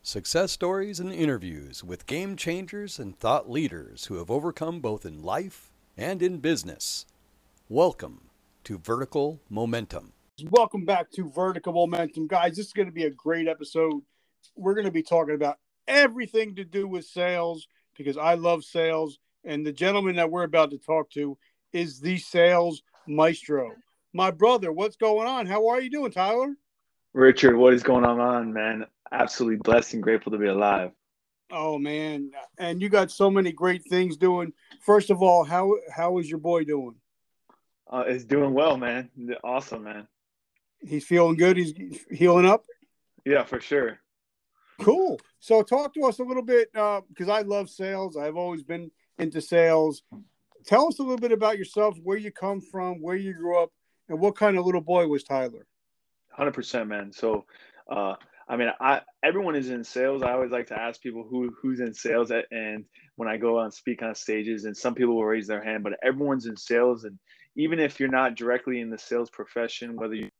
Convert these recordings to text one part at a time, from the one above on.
Success stories and interviews with game changers and thought leaders who have overcome both in life and in business. Welcome to Vertical Momentum. Welcome back to Vertical Momentum. Guys, this is going to be a great episode. We're going to be talking about everything to do with sales because I love sales. And the gentleman that we're about to talk to is the sales maestro. My brother, what's going on? How are you doing, Tyler? Richard, what is going on, man? Absolutely blessed and grateful to be alive. Oh, man. And you got so many great things doing. First of all, how is your boy doing? It's doing well, man. Awesome, man. He's feeling good? He's healing up? Yeah, for sure. Cool. So talk to us a little bit, because I love sales. I've always been into sales. Tell us a little bit about yourself, where you come from, where you grew up, and what kind of little boy was Tyler? 100%, man. So, everyone is in sales. I always like to ask people who's in sales, and when I go on speak on stages, and some people will raise their hand, but everyone's in sales. And even if you're not directly in the sales profession,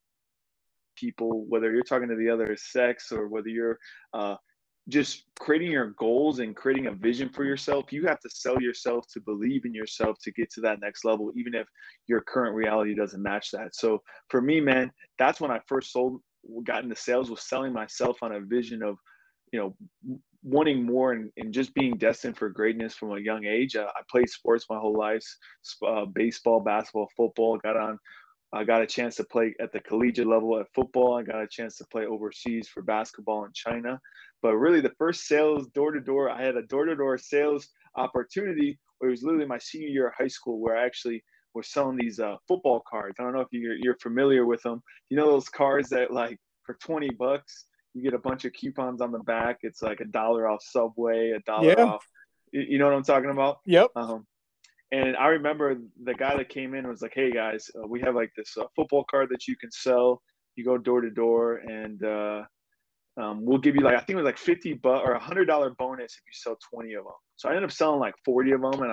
whether you're talking to the other sex or whether you're just creating your goals and creating a vision for yourself, you have to sell yourself to believe in yourself to get to that next level, even if your current reality doesn't match that. So for me, man, that's when I first got into sales, was selling myself on a vision of, wanting more and just being destined for greatness from a young age. I played sports my whole life, baseball, basketball, football, I got a chance to play at the collegiate level at football. I got a chance to play overseas for basketball in China. But really, the first sales door to door, I had a door to door sales opportunity where it was literally my senior year of high school, where I actually was selling these football cards. I don't know if you're familiar with them. You know those cards that, like, for $20, you get a bunch of coupons on the back. It's like $1 off Subway, $1 Yeah. off. You know what I'm talking about? Yep. And I remember the guy that came in and was like, "Hey guys, we have like this football card that you can sell. You go door to door, and we'll give you, like, I think it was like $50 or $100 bonus if you sell 20 of them." So I ended up selling like 40 of them, and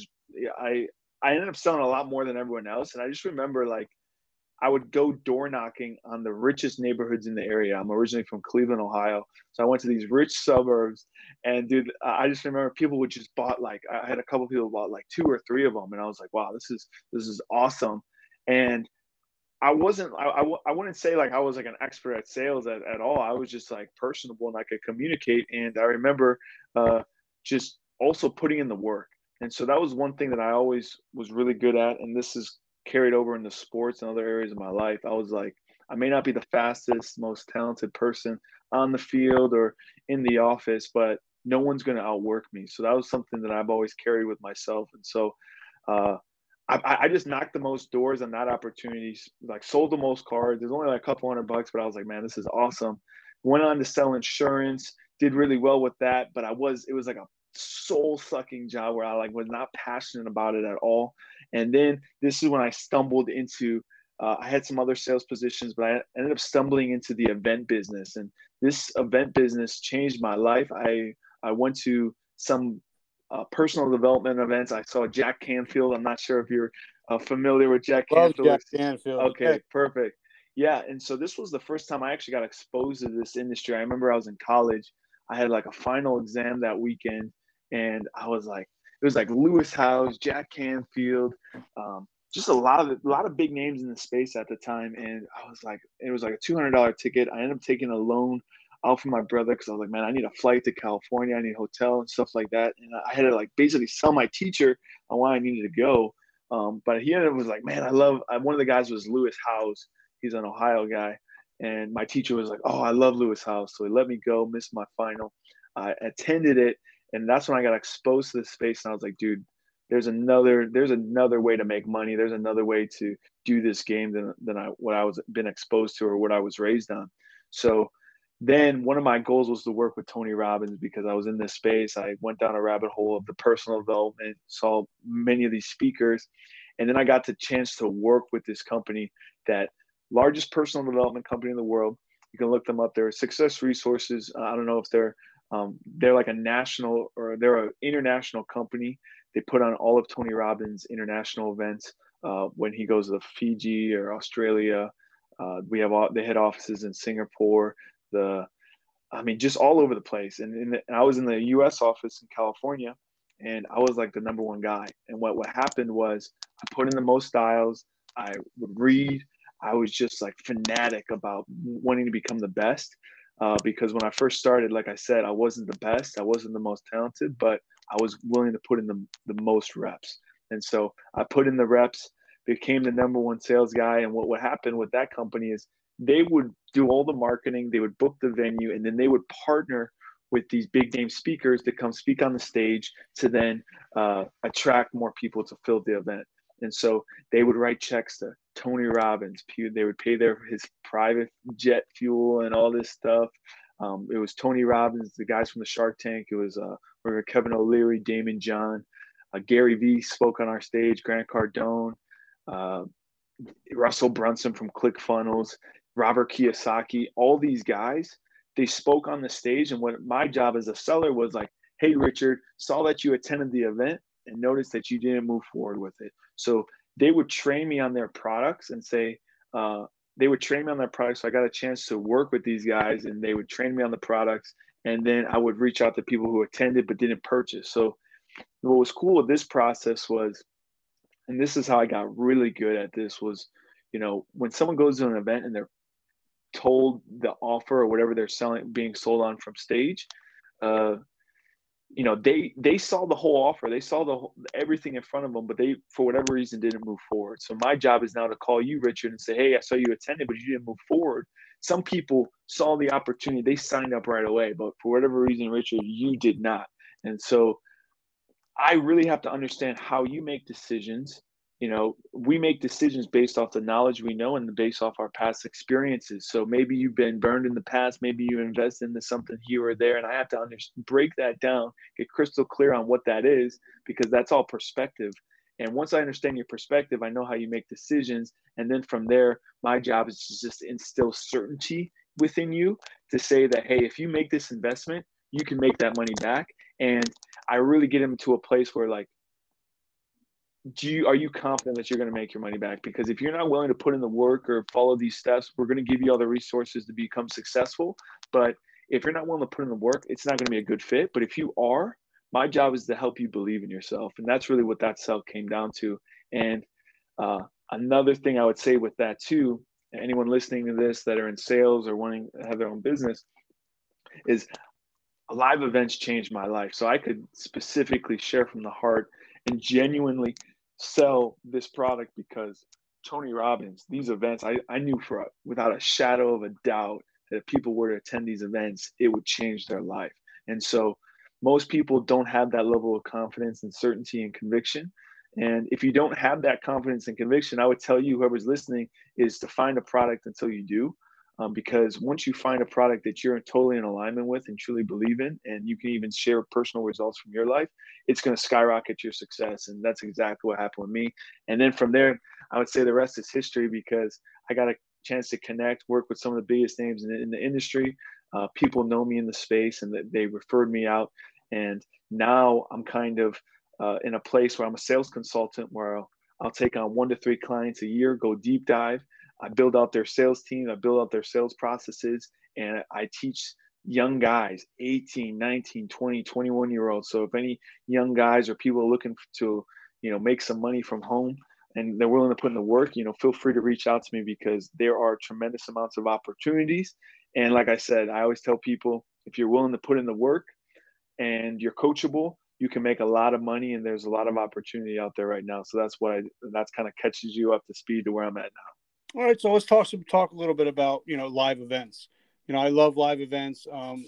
I ended up selling a lot more than everyone else. And I just remember, like, I would go door knocking on the richest neighborhoods in the area. I'm originally from Cleveland, Ohio. So I went to these rich suburbs, and dude, I just remember people would just bought, like, I had a couple people bought like two or three of them. And I was like, wow, this is awesome. And I wouldn't say like I was like an expert at sales at all. I was just like personable and I could communicate. And I remember just also putting in the work. And so that was one thing that I always was really good at. And this is carried over into sports and other areas of my life. I was like, I may not be the fastest, most talented person on the field or in the office, but no one's going to outwork me. So that was something that I've always carried with myself. And so uh, I just knocked the most doors on that opportunity, like sold the most cards. There's only like a couple $100, but I was like, man, this is awesome. Went on to sell insurance, did really well with that, but it was like a soul sucking job where I like was not passionate about it at all. And then this is when I stumbled into, I had some other sales positions, but I ended up stumbling into the event business. And this event business changed my life. I went to some personal development events. I saw Jack Canfield. I'm not sure if you're familiar with Jack Love Canfield. Jack Canfield. Okay, Yeah. perfect. Yeah, and so this was the first time I actually got exposed to this industry. I remember I was in college. I had like a final exam that weekend, and I was like, it was like Lewis Howes, Jack Canfield, just a lot of big names in the space at the time. And I was like, it was like a $200 ticket. I ended up taking a loan out for my brother because I was like, man, I need a flight to California, I need a hotel and stuff like that. And I had to like basically sell my teacher on why I needed to go. But he ended up was like, man, one of the guys was Lewis Howes. He's an Ohio guy. And my teacher was like, oh, I love Lewis Howes. So he let me go, missed my final. I attended it. And that's when I got exposed to this space. And I was like, dude, there's another way to make money. There's another way to do this game than what I was been exposed to or what I was raised on. So then one of my goals was to work with Tony Robbins because I was in this space. I went down a rabbit hole of the personal development, saw many of these speakers, and then I got the chance to work with this company, that largest personal development company in the world. You can look them up. They're Success Resources. I don't know if they're like a national or they're an international company. They put on all of Tony Robbins' international events when he goes to Fiji or Australia. They head offices in Singapore. The I mean, just all over the place. And I was in the U.S. office in California, and I was like the number one guy. And what happened was I put in the most dials. I would read. I was just like fanatic about wanting to become the best. Because when I first started, like I said, I wasn't the best. I wasn't the most talented, but I was willing to put in the most reps. And so I put in the reps, became the number one sales guy. And what happened with that company is they would do all the marketing, they would book the venue, and then they would partner with these big name speakers to come speak on the stage to then attract more people to fill the event. And so they would write checks to Tony Robbins. They would pay his private jet fuel and all this stuff. It was Tony Robbins, the guys from the Shark Tank. It was Kevin O'Leary, Damon John, Gary Vee spoke on our stage, Grant Cardone, Russell Brunson from ClickFunnels, Robert Kiyosaki. All these guys, they spoke on the stage. And what my job as a seller was like, hey, Richard, saw that you attended the event and noticed that you didn't move forward with it. So they would train me on their products and say, they would train me on their products. So I got a chance to work with these guys, and they would train me on the products. And then I would reach out to people who attended but didn't purchase. So what was cool with this process was, and this is how I got really good at this, was, when someone goes to an event and they're told the offer or whatever they're selling, being sold on from stage, they saw the whole offer, they saw everything in front of them, but they, for whatever reason, didn't move forward. So my job is now to call you, Richard, and say, hey, I saw you attended, but you didn't move forward. Some people saw the opportunity, they signed up right away, but for whatever reason, Richard, you did not. And so I really have to understand how you make decisions. We make decisions based off the knowledge we know and based off our past experiences. So maybe you've been burned in the past, maybe you invest into something here or there, and I have to break that down, get crystal clear on what that is, because that's all perspective. And once I understand your perspective, I know how you make decisions. And then from there, my job is to just instill certainty within you to say that, hey, if you make this investment, you can make that money back. And I really get them to a place where, like, are you confident that you're going to make your money back? Because if you're not willing to put in the work or follow these steps, we're going to give you all the resources to become successful. But if you're not willing to put in the work, it's not going to be a good fit. But if you are, my job is to help you believe in yourself. And that's really what that sell came down to. And another thing I would say with that too, anyone listening to this that are in sales or wanting to have their own business, is live events changed my life. So I could specifically share from the heart and genuinely sell this product because Tony Robbins, these events, I knew without a shadow of a doubt that if people were to attend these events, it would change their life. And so most people don't have that level of confidence and certainty and conviction. And if you don't have that confidence and conviction, I would tell you, whoever's listening, is to find a product until you do. Because once you find a product that you're totally in alignment with and truly believe in, and you can even share personal results from your life, it's going to skyrocket your success. And that's exactly what happened with me. And then from there, I would say the rest is history, because I got a chance to connect, work with some of the biggest names in the industry. People know me in the space, and they referred me out. And now I'm kind of in a place where I'm a sales consultant, where I'll take on 1 to 3 clients a year, go deep dive. I build out their sales team, I build out their sales processes, and I teach young guys, 18, 19, 20, 21-year-olds. So if any young guys or people are looking to, make some money from home and they're willing to put in the work, feel free to reach out to me, because there are tremendous amounts of opportunities. And like I said, I always tell people, if you're willing to put in the work and you're coachable, you can make a lot of money, and there's a lot of opportunity out there right now. So that's kind of catches you up to speed to where I'm at now. All right, so let's talk a little bit about live events. I love live events,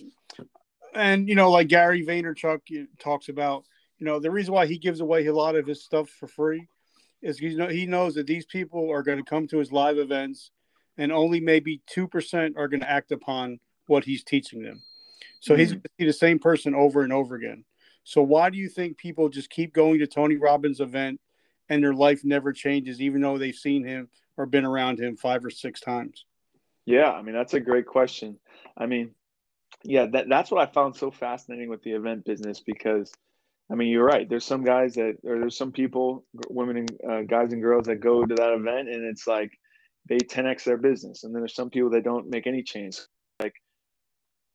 and like Gary Vaynerchuk talks about. The reason why he gives away a lot of his stuff for free is he knows that these people are going to come to his live events, and only maybe 2% are going to act upon what he's teaching them. So he's going to see the same person over and over again. So why do you think people just keep going to Tony Robbins' event and their life never changes, even though they've seen him or been around him 5 or 6 times? Yeah, I mean, that's a great question. I mean, yeah, that's what I found so fascinating with the event business, because, I mean, you're right. There's some guys there's some people, women and guys and girls, that go to that event and it's like they 10x their business. And then there's some people that don't make any change. Like,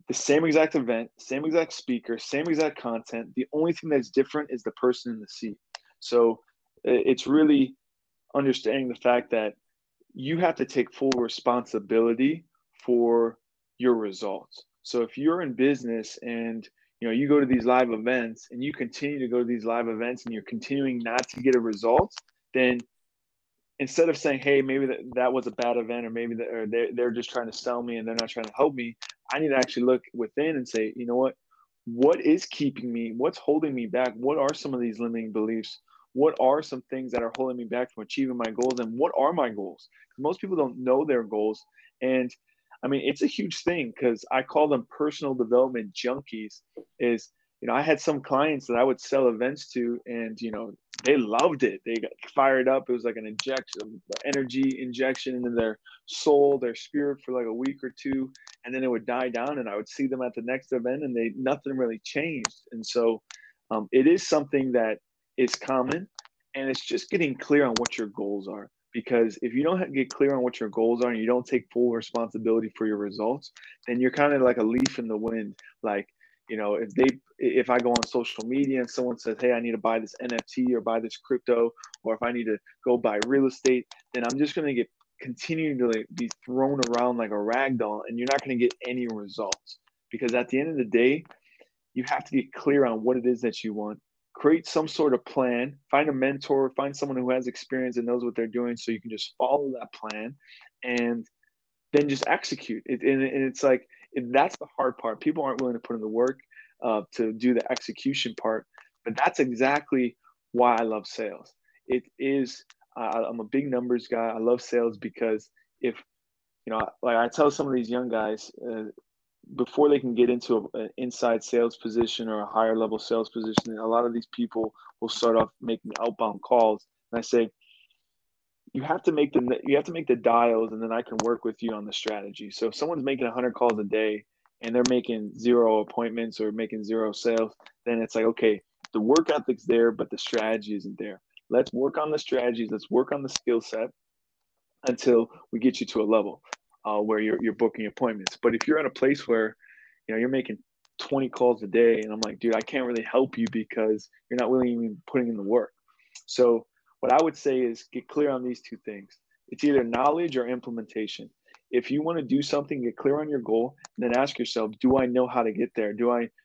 the same exact event, same exact speaker, same exact content. The only thing that's different is the person in the seat. So it's really understanding the fact that you have to take full responsibility for your results. So if you're in business and you go to these live events and you continue to go to these live events and you're continuing not to get a result, then instead of saying, hey, maybe that was a bad event, or maybe they're just trying to sell me and they're not trying to help me, I need to actually look within and say, you know what is keeping me? What's holding me back? What are some of these limiting beliefs? What are some things that are holding me back from achieving my goals? And what are my goals? Because most people don't know their goals. And I mean, it's a huge thing because I call them personal development junkies. I had some clients that I would sell events to, and they loved it. They got fired up. It was like an injection, energy injection into their soul, their spirit for like a week or two, and then it would die down. And I would see them at the next event, and nothing really changed. And so, it is something that is common, and it's just getting clear on what your goals are. Because if you don't get clear on what your goals are and you don't take full responsibility for your results, then you're kind of like a leaf in the wind. Like, if I go on social media and someone says, hey, I need to buy this NFT or buy this crypto, or if I need to go buy real estate, then I'm just going to continue to be thrown around like a rag doll, and you're not going to get any results. Because at the end of the day, you have to get clear on what it is that you want. Create some sort of plan, find a mentor, find someone who has experience and knows what they're doing, so you can just follow that plan and then just execute it. And it's like, that's the hard part. People aren't willing to put in the work to do the execution part, but that's exactly why I love sales. It is, I'm a big numbers guy. I love sales because if, like I tell some of these young guys, before they can get into an inside sales position or a higher level sales position, a lot of these people will start off making outbound calls. And I say, you have to make the dials, and then I can work with you on the strategy. So if someone's making 100 calls a day and they're making 0 appointments or making 0 sales, then it's like, okay, the work ethic's there, but the strategy isn't there. Let's work on the strategies. Let's work on the skill set until we get you to a level where you're booking appointments. But if you're at a place where you're making 20 calls a day, and I'm like, dude, I can't really help you because you're not really even putting in the work. So what I would say is get clear on these two things. It's either knowledge or implementation. If you want to do something, get clear on your goal, and then ask yourself, do I know how to get there? Do I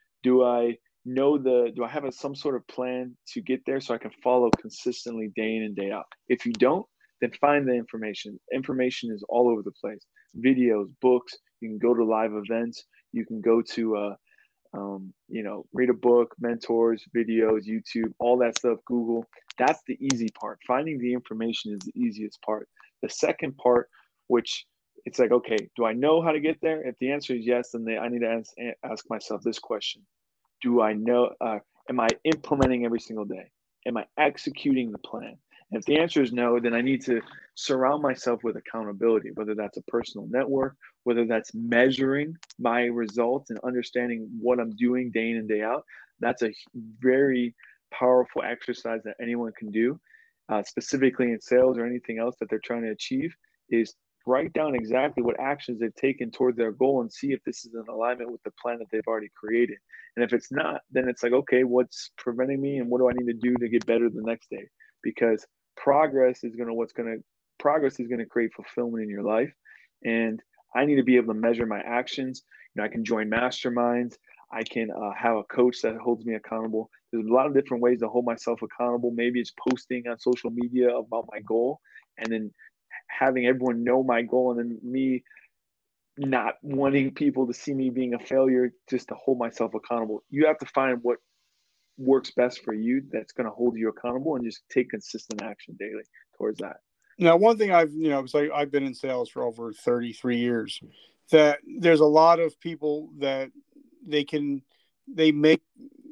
have some sort of plan to get there so I can follow consistently day in and day out? If you don't, then find the information. Information is all over the place. Videos, books, you can go to live events, you can go to read a book, mentors, videos, YouTube, all that stuff, Google. That's the easy part. Finding the information is the easiest part. The second part, which it's like, okay, do I know how to get there? If the answer is yes, then I need to ask myself this question. Do I know, am I implementing every single day? Am I executing the plan? And if the answer is no, then I need to surround myself with accountability, whether that's a personal network, whether that's measuring my results and understanding what I'm doing day in and day out. That's a very powerful exercise that anyone can do, specifically in sales or anything else that they're trying to achieve, is write down exactly what actions they've taken toward their goal and see if this is in alignment with the plan that they've already created. And if it's not, then it's like, okay, what's preventing me and what do I need to do to get better the next day? Because progress is going to create fulfillment in your life. And I need to be able to measure my actions. I can join masterminds. I can have a coach that holds me accountable. There's a lot of different ways to hold myself accountable. Maybe it's posting on social media about my goal and then having everyone know my goal, and then me not wanting people to see me being a failure just to hold myself accountable. You have to find what works best for you that's going to hold you accountable, and just take consistent action daily towards that. Now, one thing because I've been in sales for over 33 years, that there's a lot of people that they make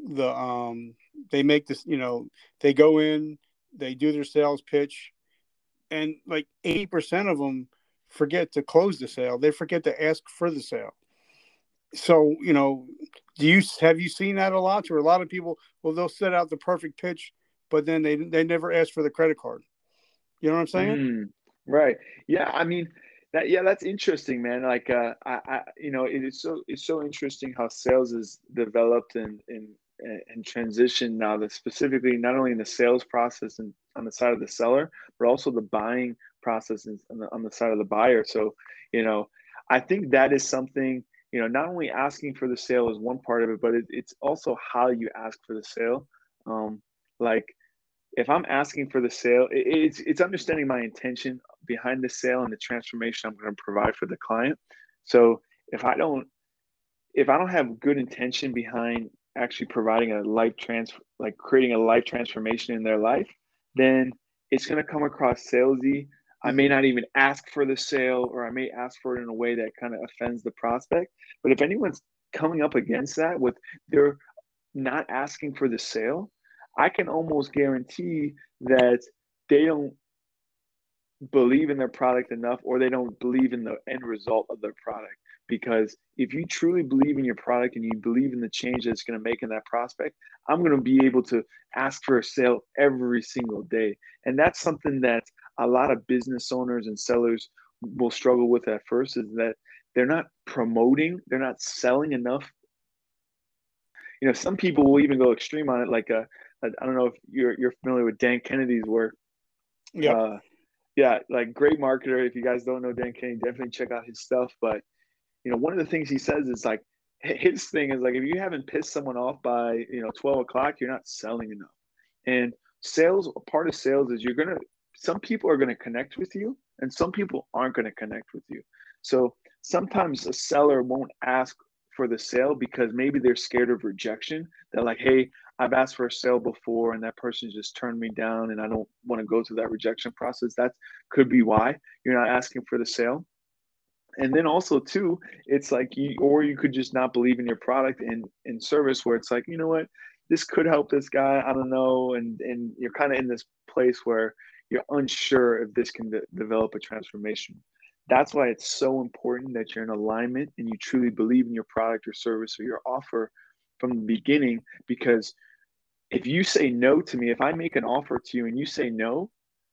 this, they go in, they do their sales pitch, and like 80% of them forget to close the sale. They forget to ask for the sale. So, have you seen that a lot? Where a lot of people, they'll set out the perfect pitch, but then they never ask for the credit card. You know what I'm saying? Right. Yeah. I mean, That's interesting, man. Like, it's so interesting how sales is developed and transitioned now. That specifically not only in the sales process and on the side of the seller, but also the buying process on the side of the buyer. So, you know, I think that is something. Not only asking for the sale is one part of it, but it's also how you ask for the sale. Like if I'm asking for the sale, it's understanding my intention behind the sale and the transformation I'm going to provide for the client. So if I don't have good intention behind actually providing a like creating a life transformation in their life, then it's going to come across salesy. I may not even ask for the sale, or I may ask for it in a way that kind of offends the prospect. But if anyone's coming up against that with they're not asking for the sale, I can almost guarantee that they don't believe in their product enough, or they don't believe in the end result of their product. Because if you truly believe in your product and you believe in the change that it's going to make in that prospect, I'm going to be able to ask for a sale every single day. And that's something that a lot of business owners and sellers will struggle with at first, is that they're not promoting, they're not selling enough. Some people will even go extreme on it. Like, I don't know if you're familiar with Dan Kennedy's work. Yeah. Yeah, like great marketer. If you guys don't know Dan Kennedy, definitely check out his stuff. But one of the things he says is like his thing is like, if you haven't pissed someone off by 12 o'clock, you're not selling enough. And part of sales is some people are gonna connect with you, and some people aren't gonna connect with you. So sometimes a seller won't ask for the sale because maybe they're scared of rejection. They're like, hey, I've asked for a sale before and that person just turned me down, and I don't want to go through that rejection process. That could be why you're not asking for the sale. And then also too, it's like you could just not believe in your product and service, where it's like, you know what, this could help this guy, I don't know. And you're kind of in this place where you're unsure if this can develop a transformation. That's why it's so important that you're in alignment and you truly believe in your product or service or your offer from the beginning. Because if you say no to me, if I make an offer to you and you say no,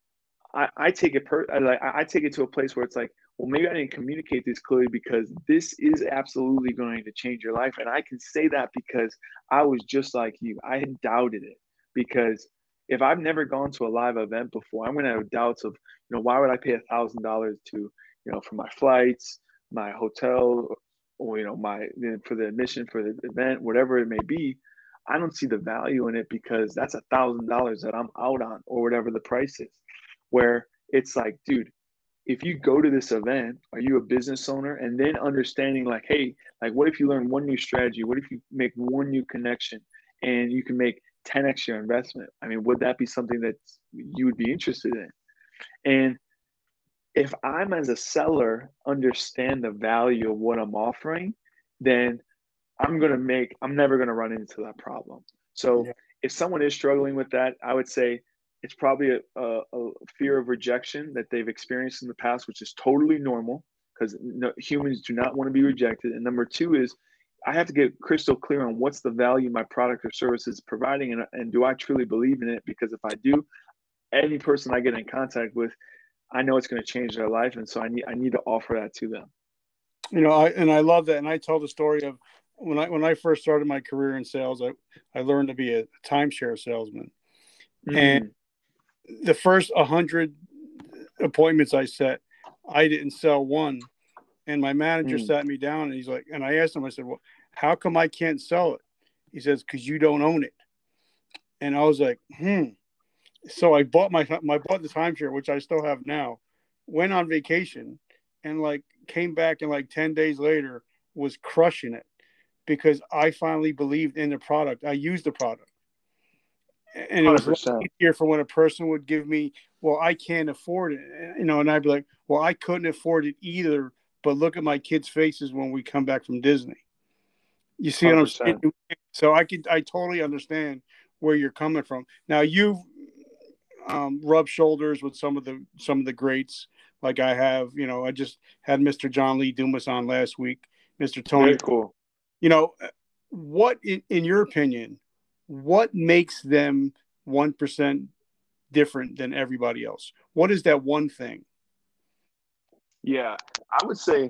I take it I take it to a place where it's like, well, maybe I didn't communicate this clearly, because this is absolutely going to change your life. And I can say that because I was just like you. I had doubted it, because if I've never gone to a live event before, I'm going to have doubts of, why would I pay $1,000 to, for my flights, my hotel, or, for the admission for the event, whatever it may be. I don't see the value in it, because that's $1,000 that I'm out on, or whatever the price is. Where it's like, dude, if you go to this event, are you a business owner? And then understanding like, hey, like what if you learn one new strategy? What if you make one new connection and you can make 10x your investment? I mean, would that be something that you would be interested in? And if I'm, as a seller, understand the value of what I'm offering, then I'm never going to run into that problem. So if someone is struggling with that, I would say it's probably a fear of rejection that they've experienced in the past, which is totally normal, because humans do not want to be rejected. And number two is, I have to get crystal clear on what's the value my product or service is providing, and do I truly believe in it? Because if I do, any person I get in contact with, I know it's going to change their life, and so I need to offer that to them. I love that, and I tell the story of when I first started my career in sales. I learned to be a timeshare salesman, and the first 100 appointments I set, I didn't sell one. And my manager sat me down, and he's like, and I asked him, I said, well, how come I can't sell it? He says, because you don't own it. And I was like, So I bought the timeshare, which I still have now, went on vacation, and like came back, and like 10 days later was crushing it, because I finally believed in the product. I used the product. And it was 100%. Easier for when a person would give me, well, I can't afford it, and I'd be like, well, I couldn't afford it either, but look at my kids' faces when we come back from Disney. You see 100%. What I'm saying? So I totally understand where you're coming from. Now you've rubbed shoulders with some of the greats, like I have. I just had Mr. John Lee Dumas on last week, Mr. Tony. Very cool. What in your opinion, what makes them 1% different than everybody else? What is that one thing? Yeah, I would say,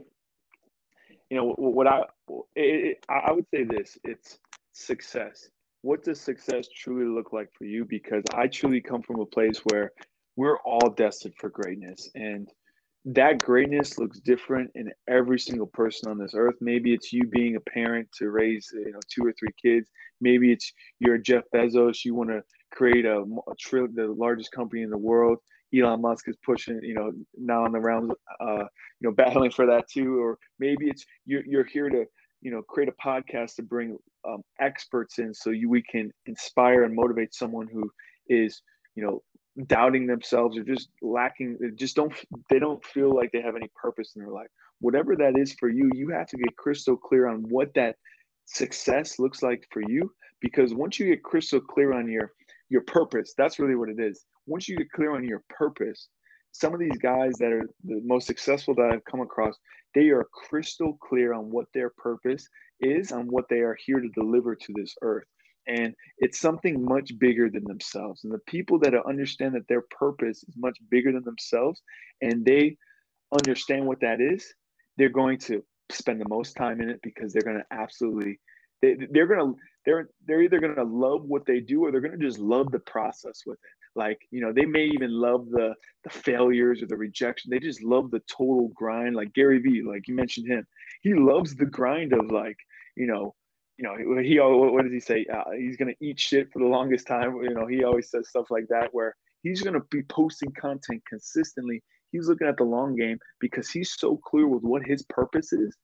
I would say this, it's success. What does success truly look like for you? Because I truly come from a place where we're all destined for greatness, and that greatness looks different in every single person on this earth. Maybe it's you being a parent to raise, 2 or 3 kids. Maybe it's you're Jeff Bezos. You want to create the largest company in the world. Elon Musk is pushing, now on the rounds, battling for that too. Or maybe it's you're here to, create a podcast to bring experts in so we can inspire and motivate someone who is, doubting themselves or just lacking, they don't feel like they have any purpose in their life. Whatever that is for you, you have to get crystal clear on what that success looks like for you. Because once you get crystal clear on your purpose, that's really what it is. Once you get clear on your purpose, some of these guys that are the most successful that I've come across, they are crystal clear on what their purpose is, on what they are here to deliver to this earth. And it's something much bigger than themselves. And the people that understand that their purpose is much bigger than themselves, and they understand what that is, they're going to spend the most time in it, because they're going to absolutely, they're either going to love what they do, or they're going to just love the process with it. Like, they may even love the failures or the rejection. They just love the total grind. Like Gary Vee, like you mentioned him, he loves the grind of, like, what does he say? He's going to eat shit for the longest time. He always says stuff like that, where he's going to be posting content consistently. He's looking at the long game because he's so clear with what his purpose is,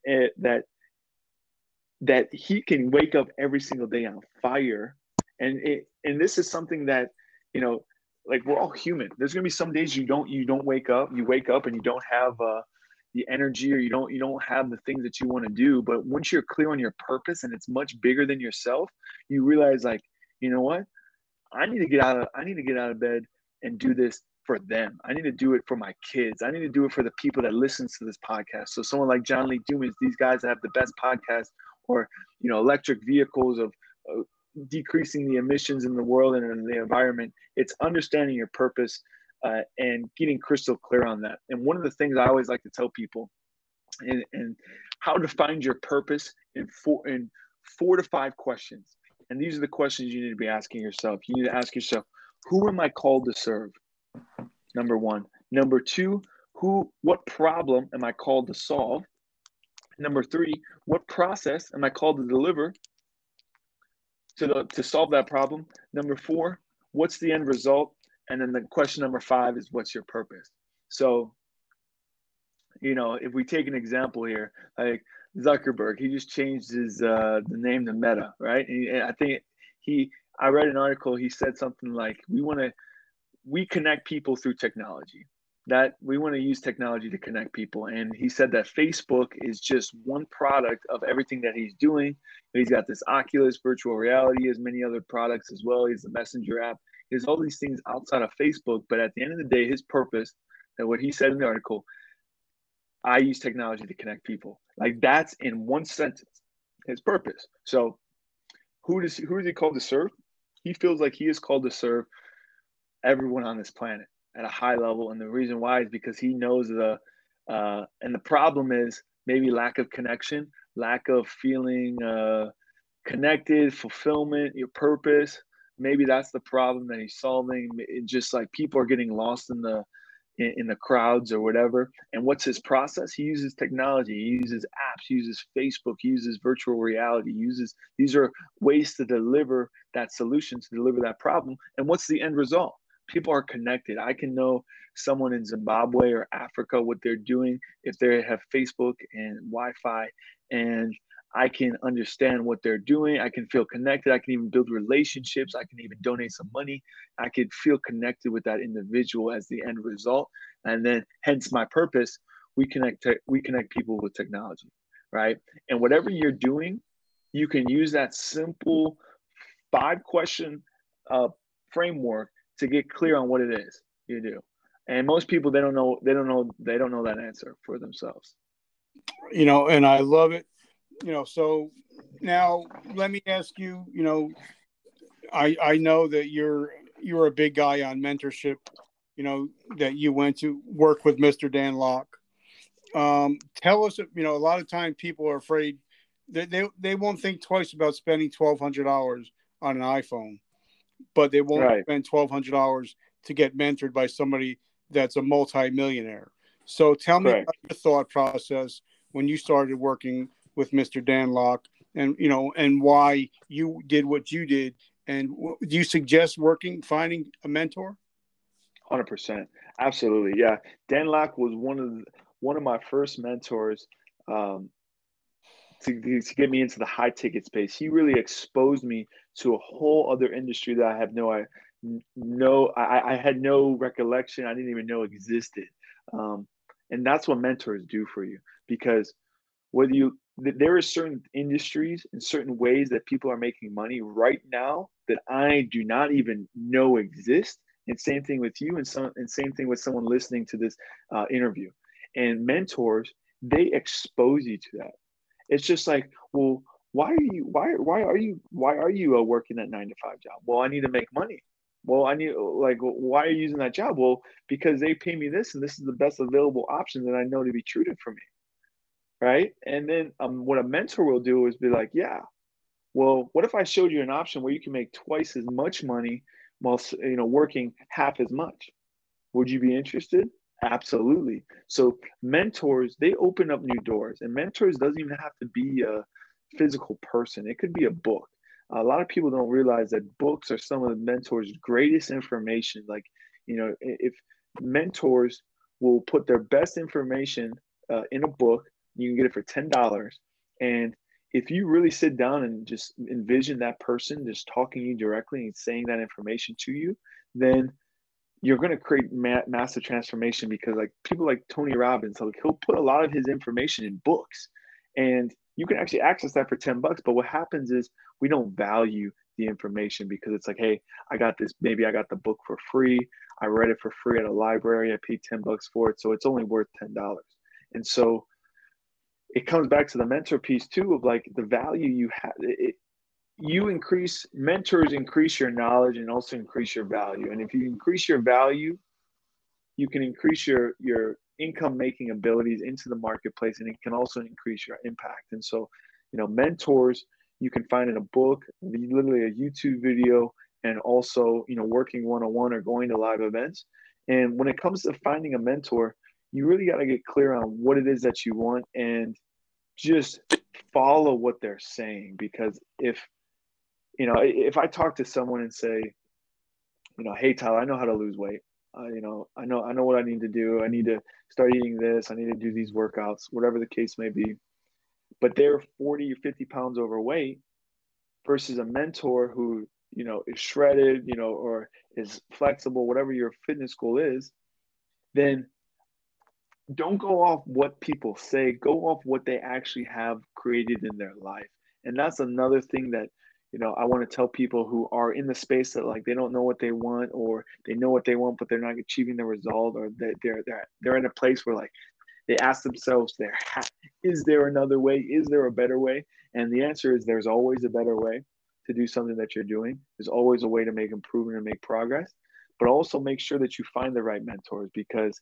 that he can wake up every single day on fire. And this is something that, like, we're all human. There's going to be some days you don't wake up and you don't have the energy, or you don't have the things that you want to do. But once you're clear on your purpose and it's much bigger than yourself, you realize, like, you know what? I need to get out of bed and do this for them. I need to do it for my kids. I need to do it for the people that listens to this podcast. So someone like John Lee Dumas, these guys that have the best podcast, or, electric vehicles of decreasing the emissions in the world and in the environment. It's understanding your purpose and getting crystal clear on that. And one of the things I always like to tell people, and how to find your purpose in 4 to 5 questions. And these are the questions you need to be asking yourself. You need to ask yourself, who am I called to serve? Number 1. Number 2, what problem am I called to solve? Number 3, what process am I called to deliver to solve that problem? Number 4, what's the end result? And then the question number 5 is, what's your purpose? So, if we take an example here, like Zuckerberg, he just changed his the name to Meta, right? And I think I read an article. He said something like, we connect people through technology. That we want to use technology to connect people. And he said that Facebook is just one product of everything that he's doing. He's got this Oculus virtual reality, as many other products as well. He's the Messenger app. There's all these things outside of Facebook. But at the end of the day, his purpose, and what he said in the article, I use technology to connect people. Like, that's in one sentence, his purpose. So who is he called to serve? He feels like he is called to serve everyone on this planet at a high level. And the reason why is because he knows and the problem is maybe lack of connection, lack of feeling connected, fulfillment, your purpose. Maybe that's the problem that he's solving. It's just like people are getting lost in the crowds or whatever. And what's his process? He uses technology. He uses apps. He uses Facebook. He uses virtual reality. These are ways to deliver that solution, to deliver that problem. And what's the end result? People are connected. I can know someone in Zimbabwe or Africa, what they're doing, if they have Facebook and Wi-Fi, and I can understand what they're doing. I can feel connected. I can even build relationships. I can even donate some money. I could feel connected with that individual as the end result. And then hence my purpose, we connect people with technology, right? And whatever you're doing, you can use that simple 5-question framework to get clear on what it is you do. And most people, they don't know that answer for themselves. And I love it. So now let me ask you, I know that you're a big guy on mentorship, that you went to work with Mr. Dan Lok. Tell us, a lot of time people are afraid they won't think twice about spending $1,200 on an iPhone, but they won't Right. spend $1,200 to get mentored by somebody that's a multimillionaire. So tell me Correct. about your thought process when you started working with Mr. Dan Locke, and and why you did what you did. And do you suggest finding a mentor? 100%. Absolutely. Yeah. Dan Locke was one of my first mentors, um, to get me into the high ticket space. He really exposed me to a whole other industry that I have I had no recollection. I didn't even know existed. Um, and that's what mentors do for you, because there are certain industries and certain ways that people are making money right now that I do not even know exist. And same thing with you, and same thing with someone listening to this interview. And mentors, they expose you to that. It's just like, well, why are you working that 9 to 5 job? Well, I need to make money. Well, I need, like, why are you using that job? Well, because they pay me this, and this is the best available option that I know to be true for me, right? And then what a mentor will do is be like, yeah, well, what if I showed you an option where you can make twice as much money while working half as much? Would you be interested? Absolutely. So mentors, they open up new doors, and mentors doesn't even have to be a physical person. It could be a book. A lot of people don't realize that books are some of the mentors' greatest information. Like, if mentors will put their best information in a book, you can get it for $10. And if you really sit down and just envision that person just talking to you directly and saying that information to you, then you're going to create massive transformation, because like people like Tony Robbins, like he'll put a lot of his information in books, and you can actually access that for $10. But what happens is we don't value the information, because it's like, hey, I got this, maybe I got the book for free. I read it for free at a library. I paid $10 for it. So it's only worth $10. And so it comes back to the mentor piece too, of like the value you have. Mentors increase your knowledge and also increase your value. And if you increase your value, you can increase your income making abilities into the marketplace, and it can also increase your impact. And so, mentors you can find in a book, literally a YouTube video, and also, working one-on-one or going to live events. And when it comes to finding a mentor, you really got to get clear on what it is that you want, and just follow what they're saying. Because if I talk to someone and say, hey, Tyler, I know how to lose weight. I know what I need to do. I need to start eating this. I need to do these workouts, whatever the case may be. But they're 40 or 50 pounds overweight versus a mentor who, is shredded, or is flexible, whatever your fitness goal is. Then don't go off what people say. Go off what they actually have created in their life. And that's another thing that I want to tell people who are in the space that, like, they don't know what they want, or they know what they want but they're not achieving the result, or they're in a place where, like, they ask themselves, is there another way? Is there a better way? And the answer is there's always a better way to do something that you're doing. There's always a way to make improvement and make progress. But also make sure that you find the right mentors, because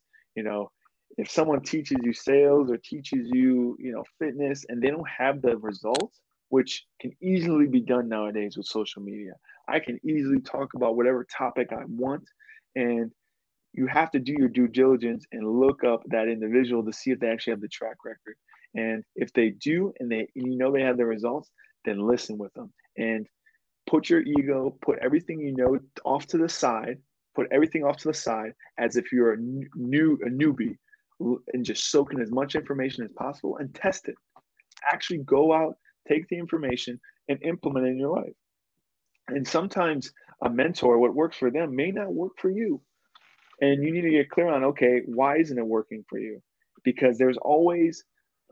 if someone teaches you sales or teaches you fitness, and they don't have the results, which can easily be done nowadays with social media. I can easily talk about whatever topic I want, and you have to do your due diligence and look up that individual to see if they actually have the track record. And if they do, and they they have the results, then listen with them, and put your ego, put everything off to the side, put everything off to the side as if you're a newbie, and just soak in as much information as possible and test it. Actually go out, take the information, and implement it in your life. And sometimes a mentor, what works for them may not work for you. And you need to get clear on, okay, why isn't it working for you? Because there's always,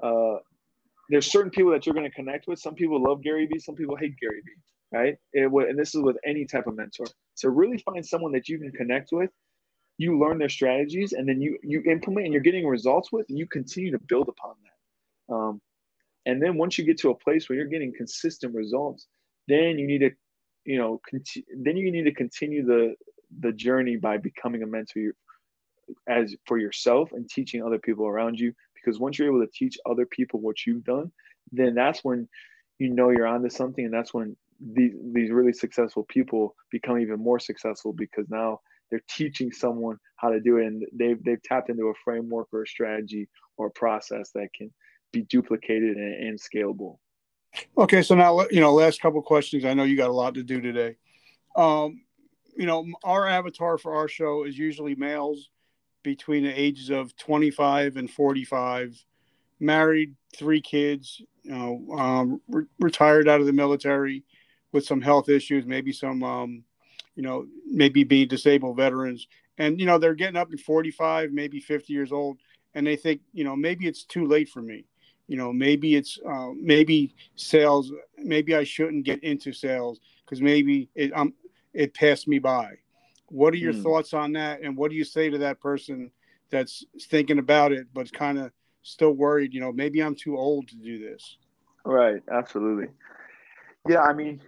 there's certain people that you're going to connect with. Some people love Gary Vee, some people hate Gary Vee, right? And this is with any type of mentor. So really find someone that you can connect with. You learn their strategies, and then you implement, and you're getting results with, and you continue to build upon that. And then once you get to a place where you're getting consistent results, then you need to, then you need to continue the journey by becoming a mentor as for yourself and teaching other people around you, because once you're able to teach other people what you've done, then that's when you're onto something, and that's when these really successful people become even more successful, because now they're teaching someone how to do it, and they've tapped into a framework or a strategy or a process that can be duplicated and scalable. Okay, so now last couple questions. I know you got a lot to do today. Our avatar for our show is usually males between the ages of 25 and 45, married, 3 kids, retired out of the military with some health issues, maybe some, maybe being disabled veterans. And, they're getting up to 45, maybe 50 years old. And they think, maybe it's too late for me. Maybe it's, maybe sales, maybe I shouldn't get into sales because maybe it passed me by. What are your thoughts on that? And what do you say to that person that's thinking about it, but kind of still worried, maybe I'm too old to do this? Right. Absolutely. Yeah. I mean,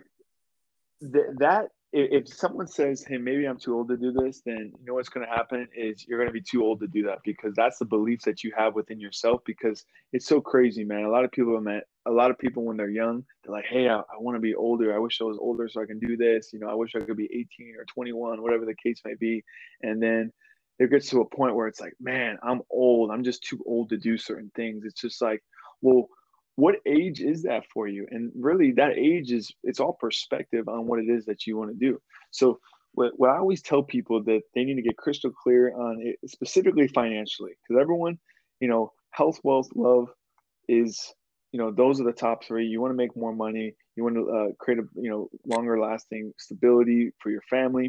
that if someone says, hey, maybe I'm too old to do this, then what's going to happen is you're going to be too old to do that, because that's the beliefs that you have within yourself. Because it's so crazy, man. A lot of people when they're young, they're like, hey, I want to be older. I wish I was older so I can do this. I wish I could be 18 or 21, whatever the case may be. And then there gets to a point where it's like, man, I'm old. I'm just too old to do certain things. It's just like, well, what age is that for you? And really that age it's all perspective on what it is that you want to do. So what I always tell people that they need to get crystal clear on it, specifically financially, because everyone, health, wealth, love is, those are the top 3. You want to make more money. You want to create a, longer lasting stability for your family,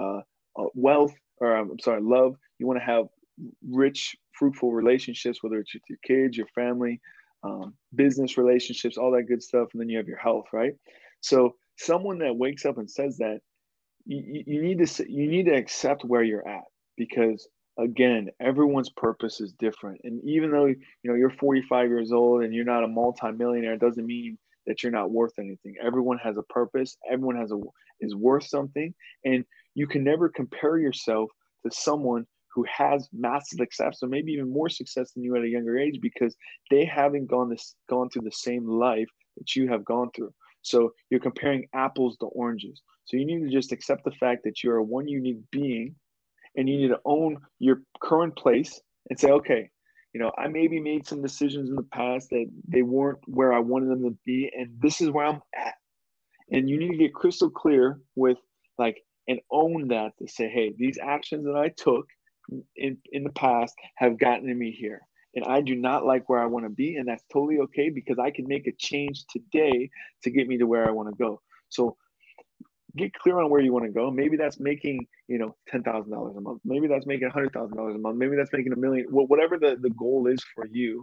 wealth, or I'm sorry, love. You want to have rich, fruitful relationships, whether it's with your kids, your family, business relationships, all that good stuff. And then you have your health, right? So someone that wakes up and says that, you need to accept where you're at, because again, everyone's purpose is different. And even though, you're 45 years old and you're not a multimillionaire, it doesn't mean that you're not worth anything. Everyone has a purpose. Everyone is worth something. And you can never compare yourself to someone who has massive success, or maybe even more success than you at a younger age, because they haven't gone through the same life that you have gone through. So you're comparing apples to oranges. So you need to just accept the fact that you're a one unique being, and you need to own your current place and say, okay, I maybe made some decisions in the past that they weren't where I wanted them to be, and this is where I'm at. And you need to get crystal clear with and own that, to say, hey, these actions that I took in the past have gotten me here, and I do not like where I want to be, and that's totally okay, because I can make a change today to get me to where I want to go. So get clear on where you want to go. Maybe that's making $10,000 a month. Maybe that's making $100,000 a month. Maybe that's making $1 million. Whatever the goal is for you.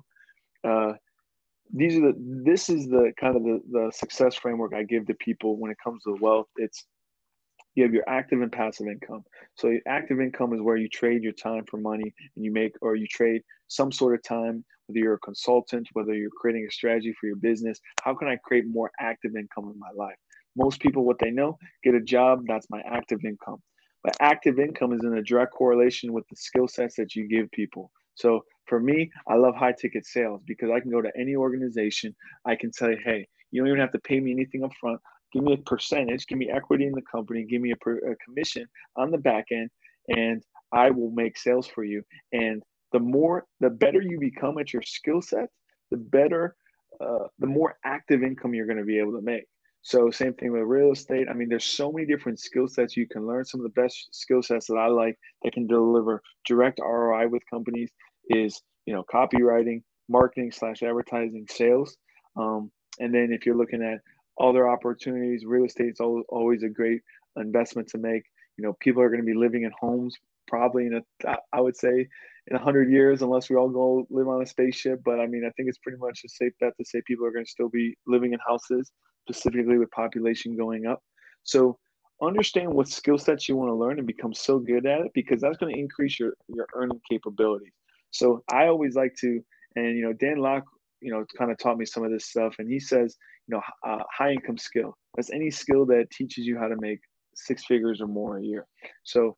This is the kind of the success framework I give to people when it comes to wealth. It's, you have your active and passive income. So your active income is where you trade your time for money, and you trade some sort of time, whether you're a consultant, whether you're creating a strategy for your business. How can I create more active income in my life? Most people, what they know, get a job, that's my active income. But active income is in a direct correlation with the skill sets that you give people. So for me, I love high ticket sales, because I can go to any organization. I can say, hey, you don't even have to pay me anything up front. Give me a percentage, give me equity in the company, give me a commission on the back end, and I will make sales for you. And the better you become at your skill set, the more active income you're going to be able to make. So same thing with real estate. I mean, there's so many different skill sets you can learn. Some of the best skill sets that I like that can deliver direct ROI with companies is, copywriting, marketing / advertising, sales. And then if you're looking at other opportunities, real estate is always a great investment to make. People are going to be living in homes probably I would say in 100 years, unless we all go live on a spaceship. But I mean, I think it's pretty much a safe bet to say people are going to still be living in houses, specifically with population going up. So understand what skill sets you want to learn and become so good at it, because that's going to increase your earning capabilities. So I always like to, and Dan Locke, kind of taught me some of this stuff, and he says, high income skill. That's any skill that teaches you how to make 6 figures or more a year. So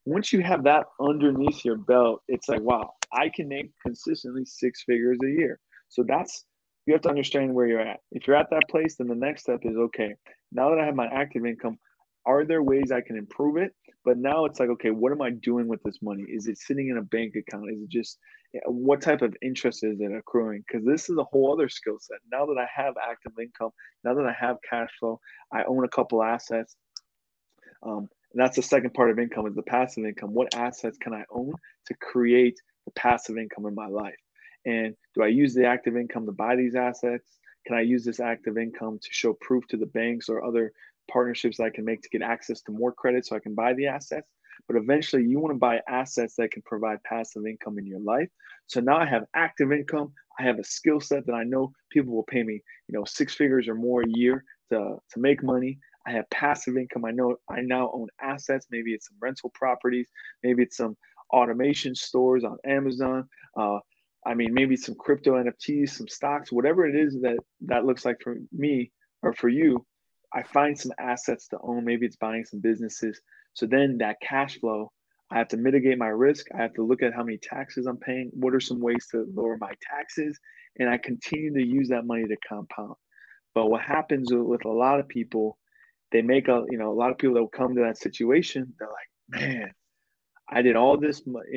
Once you have that underneath your belt, it's like, wow, I can make consistently 6 figures a year. So you have to understand where you're at. If you're at that place, then the next step is, okay, now that I have my active income, are there ways I can improve it? But now it's like, okay, what am I doing with this money? Is it sitting in a bank account? Is it just, what type of interest is it accruing? Because this is a whole other skill set. Now that I have active income, now that I have cash flow, I own a couple assets. And that's the second part of income, is the passive income. What assets can I own to create the passive income in my life? And do I use the active income to buy these assets? Can I use this active income to show proof to the banks or other partnerships that I can make to get access to more credit so I can buy the assets? But eventually you want to buy assets that can provide passive income in your life. So now I have active income. I have a skill set that I know people will pay me, 6 figures or more a year to make money. I have passive income. I know I now own assets. Maybe it's some rental properties. Maybe it's some automation stores on Amazon. Maybe some crypto NFTs, some stocks, whatever it is that looks like for me or for you. I find some assets to own. Maybe it's buying some businesses. So then that cash flow, I have to mitigate my risk. I have to look at how many taxes I'm paying. What are some ways to lower my taxes? And I continue to use that money to compound. But what happens with a lot of people, they make a lot of people that will come to that situation, they're like, man, I did all this,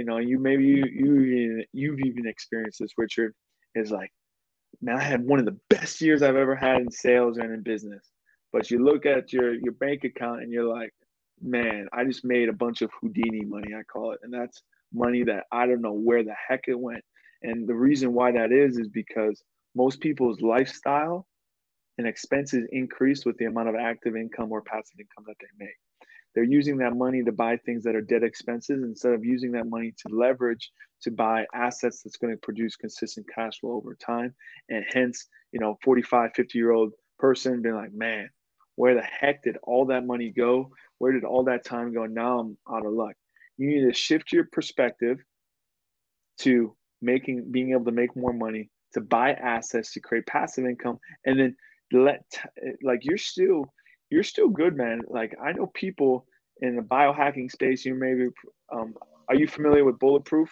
you've even experienced this, Richard, is like, man, I had one of the best years I've ever had in sales and in business. But you look at your bank account and you're like, man, I just made a bunch of Houdini money, I call it. And that's money that I don't know where the heck it went. And the reason why that is because most people's lifestyle and expenses increase with the amount of active income or passive income that they make. They're using that money to buy things that are dead expenses instead of using that money to leverage to buy assets that's going to produce consistent cash flow over time. And hence, 45, 50-year-old person being like, man, where the heck did all that money go? Where did all that time go? Now I'm out of luck. You need to shift your perspective to being able to make more money, to buy assets, to create passive income, and then you're still good, man. Like, I know people in the biohacking space. Are you familiar with Bulletproof?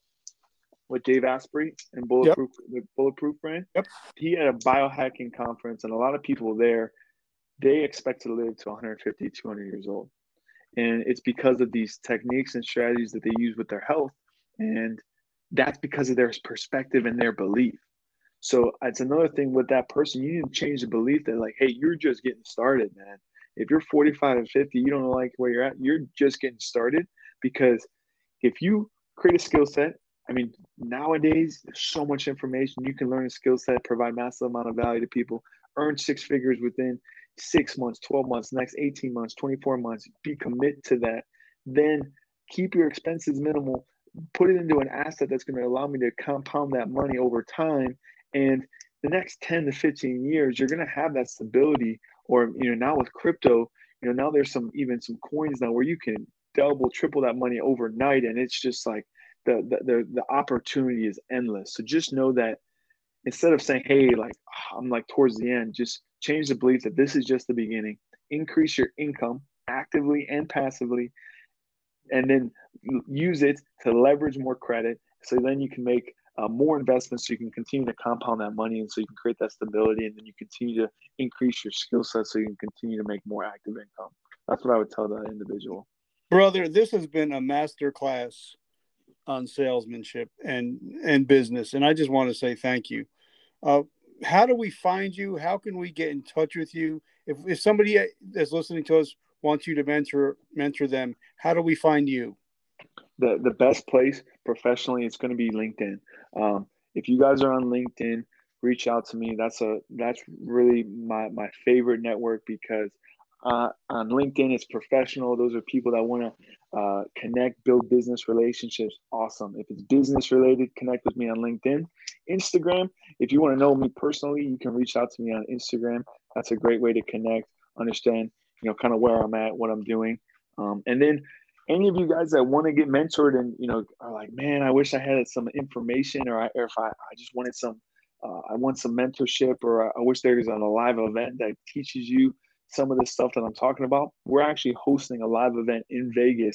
With Dave Asprey and Bulletproof, the Bulletproof brand? Yep. He had a biohacking conference, and a lot of people there, they expect to live to 150, 200 years old. And it's because of these techniques and strategies that they use with their health. And that's because of their perspective and their belief. So it's another thing with that person. You need to change the belief that, like, hey, you're just getting started, man. If you're 45 and 50, you don't like where you're at, you're just getting started. Because if you create a skill set, nowadays there's so much information. You can learn a skill set, provide massive amount of value to people, earn 6 figures within 6 months, 12 months, next 18 months, 24 months, be committed to that. Then keep your expenses minimal, put it into an asset that's going to allow me to compound that money over time. And the next 10 to 15 years, you're going to have that stability. Or, now with crypto, now there's some coins now where you can double, triple that money overnight. And it's just like the opportunity is endless. So just know that instead of saying, hey, like, I'm like towards the end, just change the belief that this is just the beginning. Increase your income actively and passively, and then use it to leverage more credit. So then you can make more investments, so you can continue to compound that money, and so you can create that stability, and then you continue to increase your skill set so you can continue to make more active income. That's what I would tell that individual. Brother, this has been a master class on salesmanship and business, and I just want to say thank you. How do we find you? How can we get in touch with you? If somebody that's listening to us wants you to mentor them, how do we find you? The best place professionally, it's going to be LinkedIn. If you guys are on LinkedIn, reach out to me. That's really my favorite network, because on LinkedIn, it's professional. Those are people that want to connect, build business relationships. Awesome. If it's business related, connect with me on LinkedIn. Instagram, if you want to know me personally, you can reach out to me on Instagram. That's a great way to connect, understand, kind of where I'm at, what I'm doing. And then any of you guys that want to get mentored and, are like, man, I wish I had some information, or if I just wanted I want some mentorship, or I wish there was a live event that teaches you some of the stuff that I'm talking about. We're actually hosting a live event in Vegas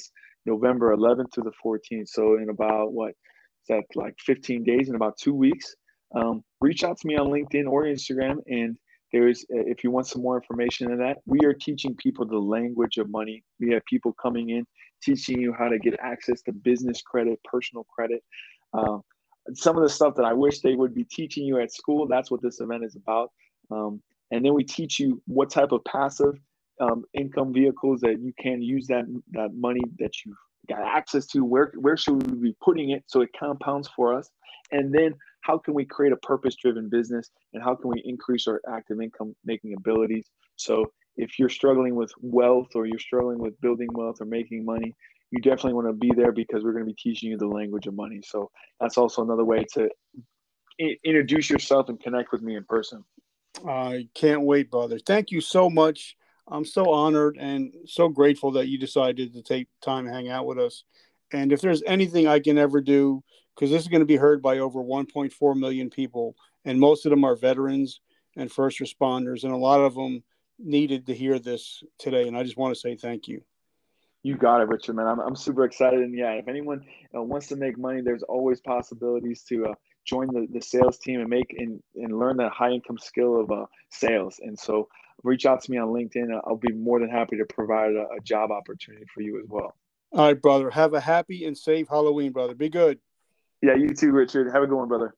November 11th to the 14th. So in about what is that, like 15 days, in about 2 weeks. Reach out to me on LinkedIn or Instagram, and there's if you want some more information on that, we are teaching people the language of money. We have people coming in teaching you how to get access to business credit, personal credit. Some of the stuff that I wish they would be teaching you at school. That's what this event is about. And then we teach you what type of passive income vehicles that you can use that money that you've got access to. Where should we be putting it so it compounds for us? And then how can we create a purpose-driven business, and how can we increase our active income making abilities? So if you're struggling with wealth, or you're struggling with building wealth or making money, you definitely want to be there, because we're going to be teaching you the language of money. So that's also another way to introduce yourself and connect with me in person. I can't wait, brother. Thank you so much. I'm so honored and so grateful that you decided to take time to hang out with us. And if there's anything I can ever do, because this is going to be heard by over 1.4 million people, and most of them are veterans and first responders, and a lot of them needed to hear this today. And I just want to say thank you. You got it, Richard, man. I'm super excited. And yeah, if anyone wants to make money, there's always possibilities to join the sales team and learn that high income skill of sales. And so reach out to me on LinkedIn. I'll be more than happy to provide a job opportunity for you as well. All right, brother. Have a happy and safe Halloween, brother. Be good. Yeah, you too, Richard. Have a good one, brother.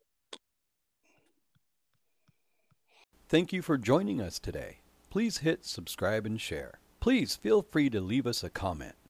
Thank you for joining us today. Please hit subscribe and share. Please feel free to leave us a comment.